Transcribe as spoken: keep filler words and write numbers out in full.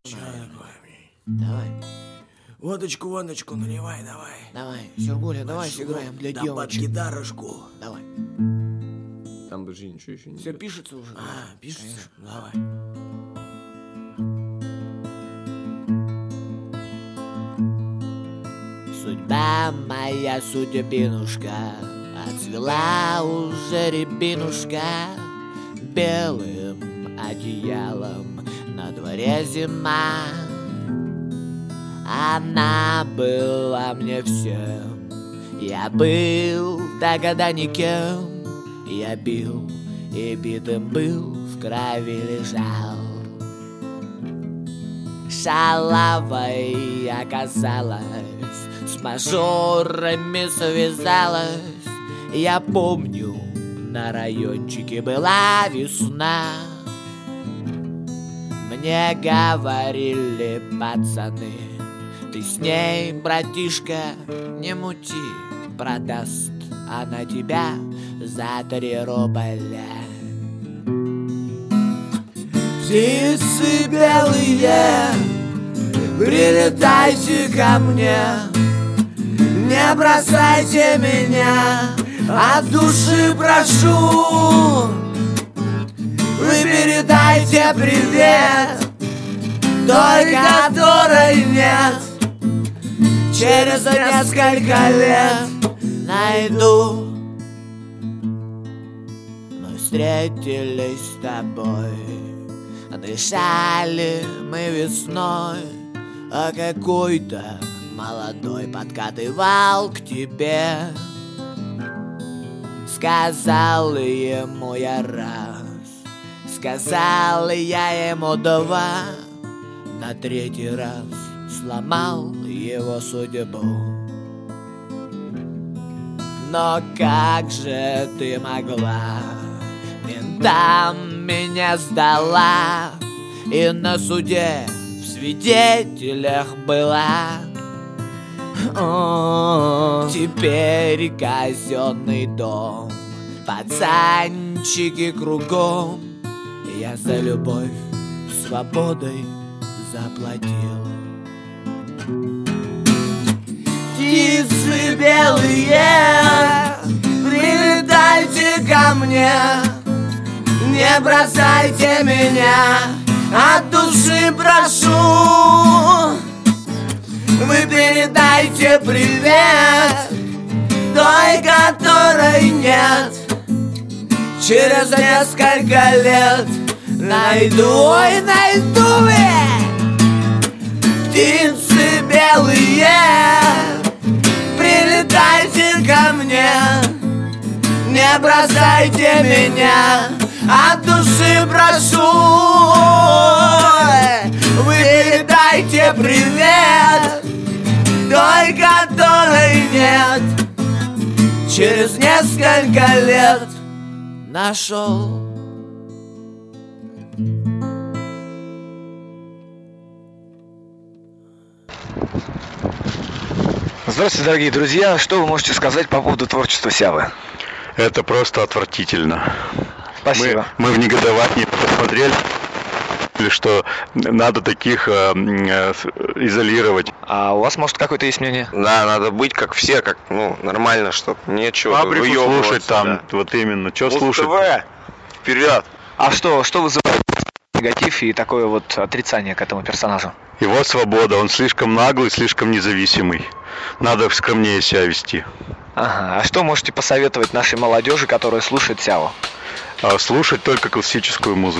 Чё такое? Давай, Водочку, водочку наливай, давай. давай, Сергуля, давай сыграем для Да под девочек. гитарушку. Давай. Там же ничего еще не Все идет. пишется уже? А, пишется? Давай. Судьба моя, судьбинушка, отцвела уже рябинушка белым одеялом. На дворе зима, она была мне всем. Я был тогда никем, я бил и битым был, в крови лежал. Шалавой оказалась, с мажорами связалась. Я помню, на райончике была весна. Мне говорили пацаны: ты с ней, братишка, не мути, продаст она тебя за три рубля. Птицы белые, прилетайте ко мне, не бросайте меня, от души прошу. Вы передайте привет той, которой нет. Через несколько лет найду. Мы встретились с тобой, дышали мы весной, а какой-то молодой подкатывал к тебе. Сказал ему я раз, сказал я ему два, на третий раз сломал его судьбу. Но как же ты могла, ментам меня сдала, и на суде в свидетелях была. О, теперь казенный дом, пацанчики кругом. Я за любовь свободой заплатил. Птицы белые, прилетайте ко мне, не бросайте меня, от души прошу. Вы передайте привет той, которой нет. Через несколько лет найду, ой, найду я. Птицы белые, прилетайте ко мне, не бросайте меня, от души прошу. Вы передайте привет той, которой нет. Через несколько лет нашел. Здравствуйте, дорогие друзья! Что вы можете сказать по поводу творчества Сявы? Это просто отвратительно. Спасибо. Мы, мы в негодовании посмотрели, что надо таких э, э, изолировать. А у вас, может, какое-то есть мнение? Да, надо быть как все, как, ну, нормально, чтоб нечего Фабрику выёбываться, слушать там, да. вот именно. Что Муз-ТВ, слушать? вперед! А что, что вызывает негатив и такое вот отрицание к этому персонажу? Его свобода, он слишком наглый, слишком независимый. Надо скромнее себя вести. Ага, а что можете посоветовать нашей молодежи, которая слушает Сяву? А слушать только классическую музыку.